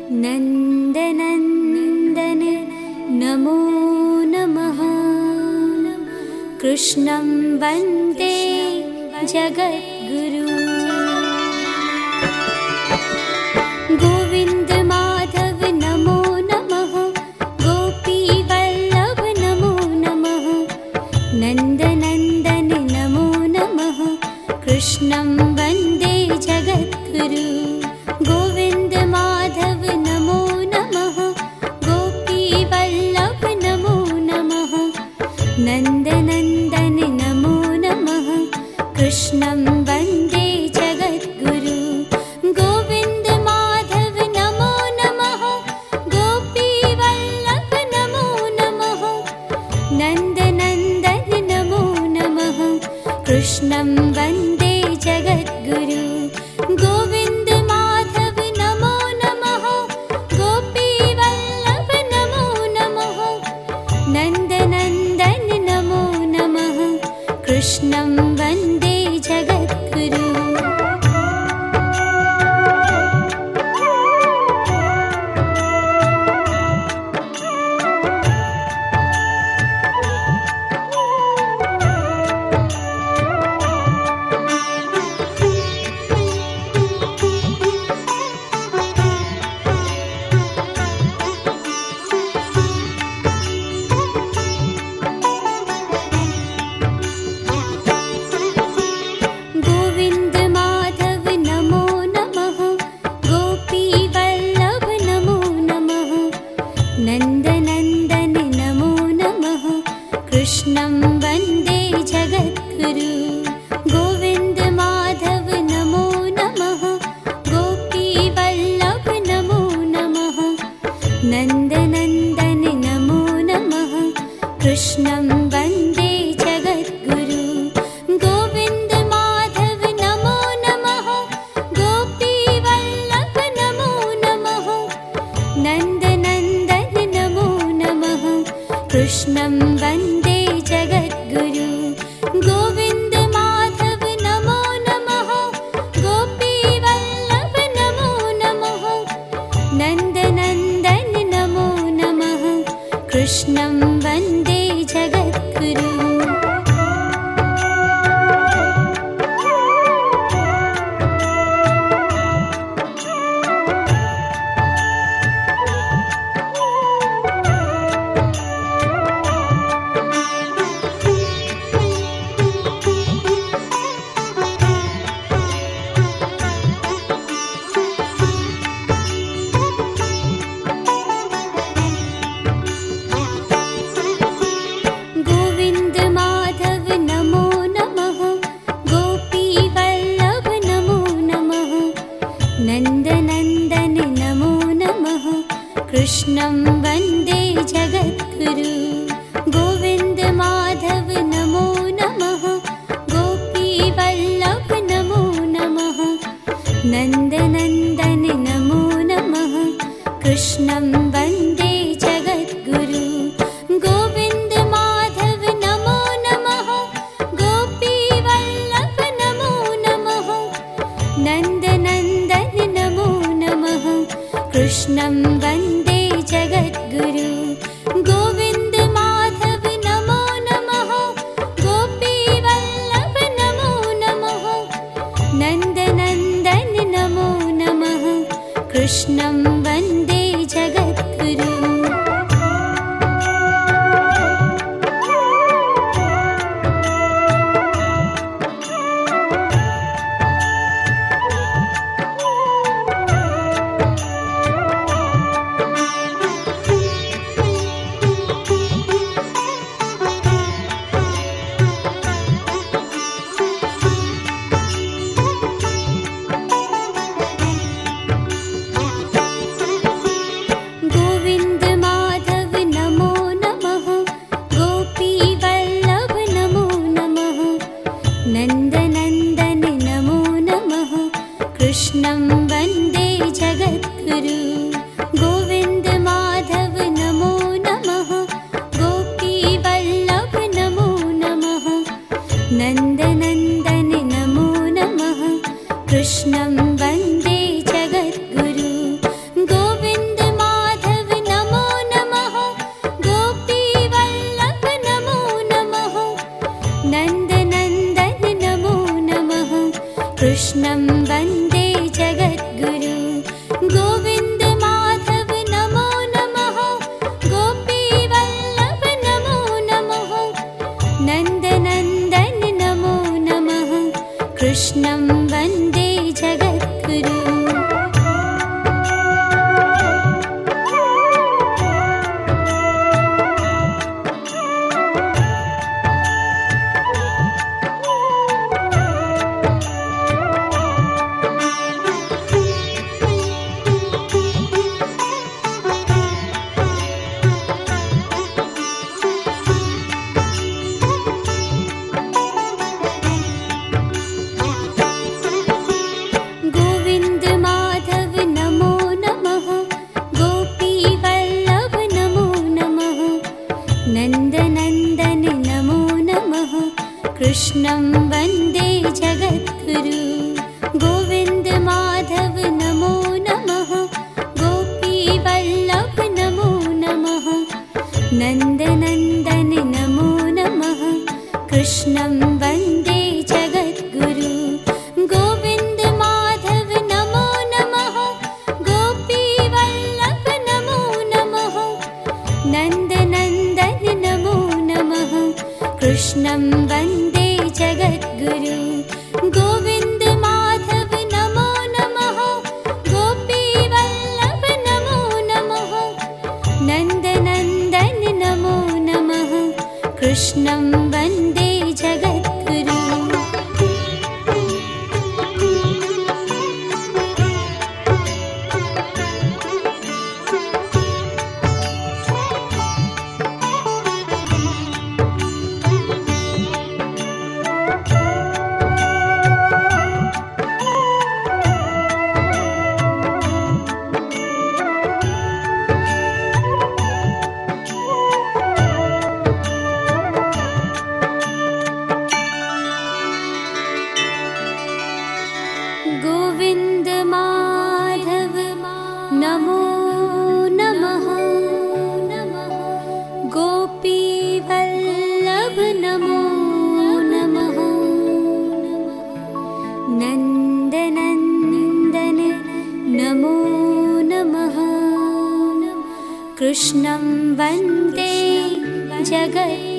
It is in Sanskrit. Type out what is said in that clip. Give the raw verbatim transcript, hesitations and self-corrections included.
नन्दनन्दन नमो नमः। कृष्णं वन्दे जगद्गुरु। गोविन्द माधव नमो नमः। गोपीवल्लभ नमो नमः। नन्दनन्दन नमो नमः। कृष्णं वन्दे जगद्गुरु। गोविन्द माधव नमो नमः। गोपीवल्लभ नमो नमः। नन्दनन्दन नमो नमः। कृष्णं वन्दे जगद्गुरु। गोविन्द माधव नमो नमः। गोपीवल्लभ नमो नमः। नन्दनन्दन नमो नमः। कृष्णं वन्दे जगद्गुरु। गोविन्द माधव नमो नमः। गोपीवल्लभ नमो नमः। नन्दनन्दन नमो नमः। कृष्णं वन्दे जगद्गुरु। गोविन्द माधव नमो नमः। गोपीवल्लभ नमो नमः। नन्दनन्दन नमो नमः। कृष्णं वन्दे जगद्गुरु। गोविन्द माधव नमो नमः। गोपीवल्लभ नमो नमः। नन्दनन्दन नमो नमः। कृष्णं वन्दे जगद्गुरु। गोविन्द माधव नमो नमः। गोपीवल्लभ नमो नमः। नन्दनन्दन नमो नमः। कृष्णं वन्दे जगद्गुरु। गोविन्द माधव नमो नमः। गोपीवल्लभ नमो नमः। नन्दनन्दन नमो नमः। कृष्णं वन्दे जगद्गुरु। गोविन्द माधव नमो नमः। गोपीवल्लभ नमो नमः। नन्दनन्दन नमो नमः। कृष्णं वन्दे जगद्गुरु। गोविन्द माधव नमो नमः। गोपीवल्लभ नमो नमः। नन्दनन्दन नमो नमः। कृष्णं वन्दे जगद्गुरु। गोविन्द माधव नमो नमः। गोपीवल्लभ नमो नमः। नन्दनन्दन नमो नमः। कृष्णं वन्दे जगद्गुरु। गोविन्द माधव नमो नमः। गोपीवल्लभ नमो नमः। नन्दनन्दन नमो नमः। कृष्णं वन्दे जगद्गुरु। गोविन्द माधव नमो नमः गोपीवल्लभ नमो नमः नन्दनन्दन नमो नमः कृष्णं वन्दे जगद्गुरु नन्दनन्दन नमो नमः कृष्णं वन्दे जगद्गुरु गोविन्द माधव नमो नमः गोपीवल्लभ नमो नमः नन्दनन्दन नमो नमः कृष्णं वन्दे जगद्गुरु गोविन्द माधव नमो नमः गोपीवल्लभ नमो नमः नन्दनन्दन नमो नमः कृष्णं वन्दे जगद्गुरु गोविन्द माधव नमो नमः गोपीवल्लभ नमो नमः नन्दनन्दन नमो नमः कृष्णं वन्दे जगद्गुरु गोविन्द माधव नमो नमः गोपीवल्लभ नमो नमः नन्दनन्दन नमो नमः कृष्णं वन्दे जगद्गुरु